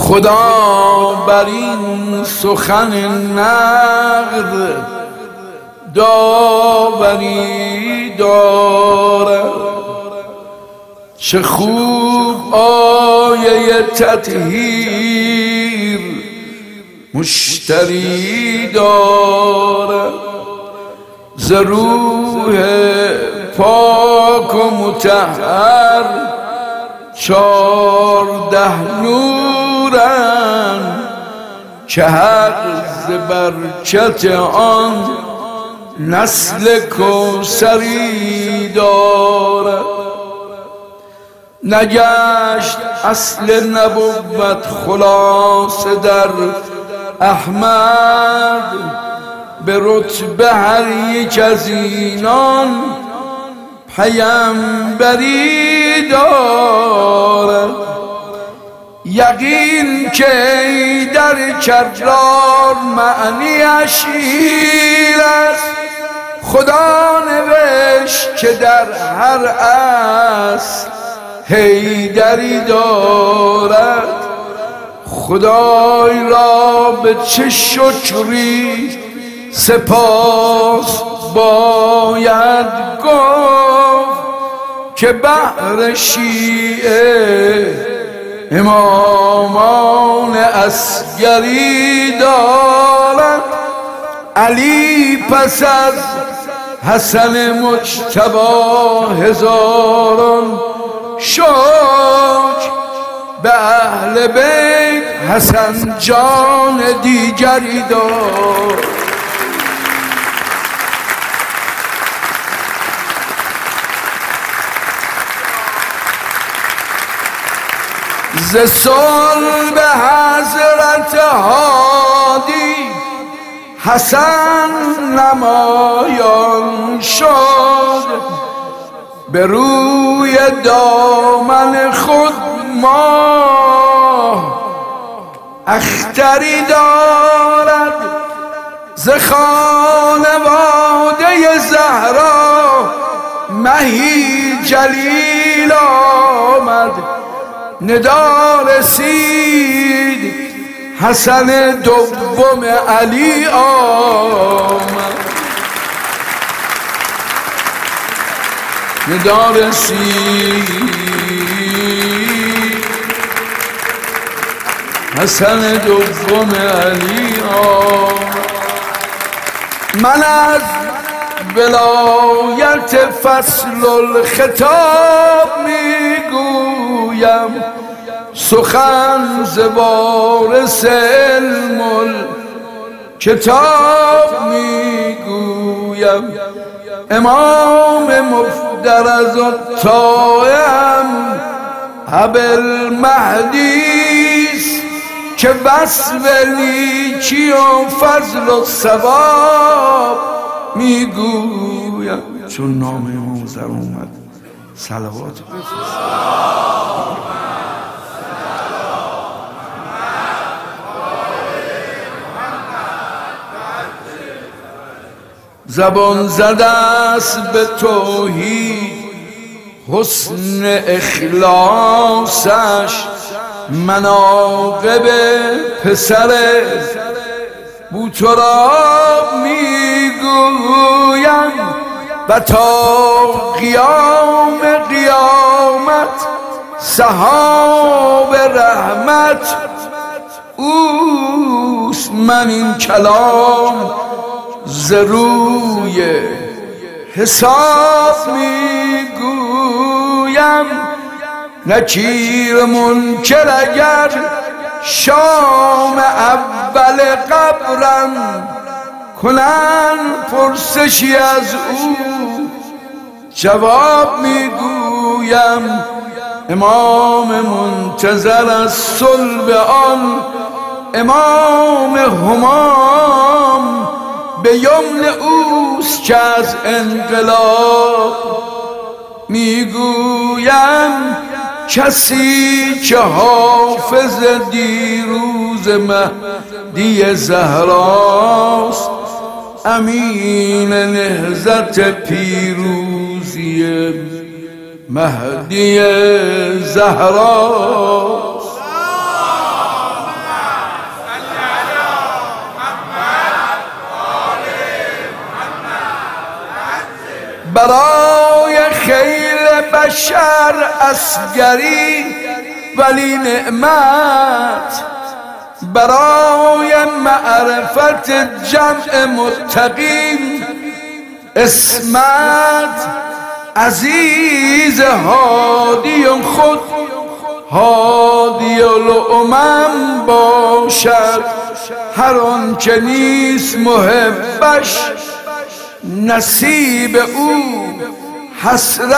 خدا بر این سخن نقد داوری دارد. چه خوب آیه تطهیر مشتری دارد. ز روح پاک و مطهر 14 نورن که هر ز برکت آن نسل کوثری دارد. نگشت اصل نبوت خلاصه در احمد، به رتبه هر یک از اینان پیمبری دارد. یقین که ای در کرار معنیش این است، خدا نوشت که در هر اصل حیدری دارد. خدای را به چه شکری سپاس باید گفت که بهر شیعه امامان اصغری دارد. علی پس از حسن مجتبی هزاران شکر به اهل بیت حسن جان دیگری دارد. ز صلب حضرت هادی حسن نمایان شد، به روی دامن خود ماه اختری دارد. ز خانواده زهرا مهی جلیل آمد، ندا رسید حسن دوم علی آمد. ندا رسید حسن دوم علی آمد. من از ولایت فصل الخطاب میگویم، سخن ز وارث علم الکتاب میگویم. امام مفترض الطاعم ابوالمهدیست که وصف نیکی و فضل و ثواب میگویم. چون نام امام زر اومد صلوات بفرست. زبان زده است به توحید حسن اخلاصش، مناقب پسر بوتراب میگویم. و تا قیام قیامت سحاب رحمت اوست. من این کلام ز روی حساب میگویم. نکیر منکر اگر شام اول قبرم کنن پرسشی از او جواب میگویم. امام منتظر از صلب آن امام همام به یمن اوست که از انقلاب میگویم. کسی که حافظ دیروز مهدی زهراست، امین نهضت پیروزی مهدی زهراست. برای خیر بشر اسگری ولی نعمت، برای معرفت جمع متقین اسمت. عزیز هادی خود هادی الامم باشد، هر آنچه نیست محبش نصیب او حسرت.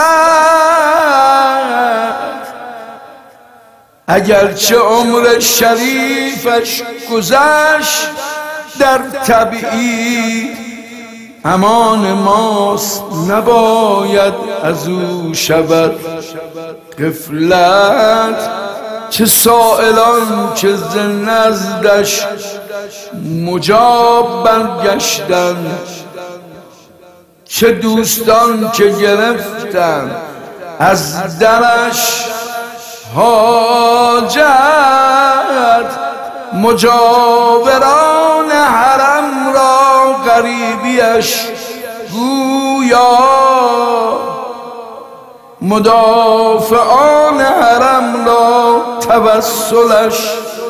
اگرچه عمر شریفش گذشت در تبعید، امان ماست نباید از او شود غفلت. چه سائلان که ز نزدش مجاب برگشتن، چه دوستان که گرفتن از درش حاجت. مجاوران حرم را غریبیش گویا، مدافعان حرم را توسلش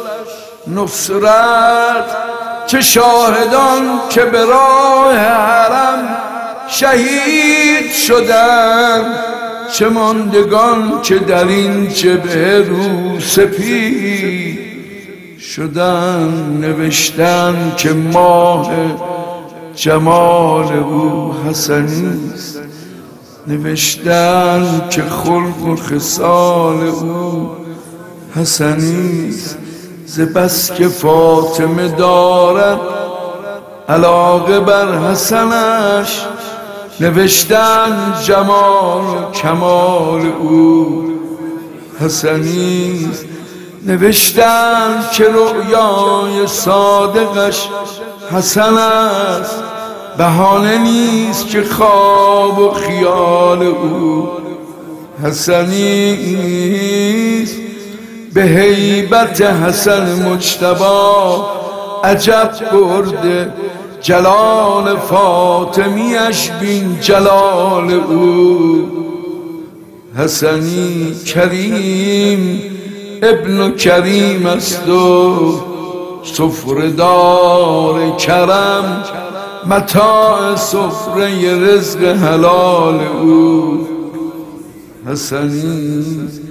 نصرت. چه شاهدان که به راه حرم شهید شدند، چه ماندگان که در این جبهه رو سپید شدن. نوشتن که ماه جمال او حسنیست، نوشتن که خلق و خصال او حسنیست. ز بس که فاطمه دارد علاقه بر حسنش، نوشتن جمال و کمال او حسنیست. نوشتن که رؤیای صادقش حسن است، بهانه نیست که خواب و خیال او حسنیست. به هیبت حسن مجتبی عجب برده، جلال فاطمیش بین جلال او حسنی. کریم ابن کریم است و سفره‌دار کرم، متاع سفره رزق حلال او حسنی.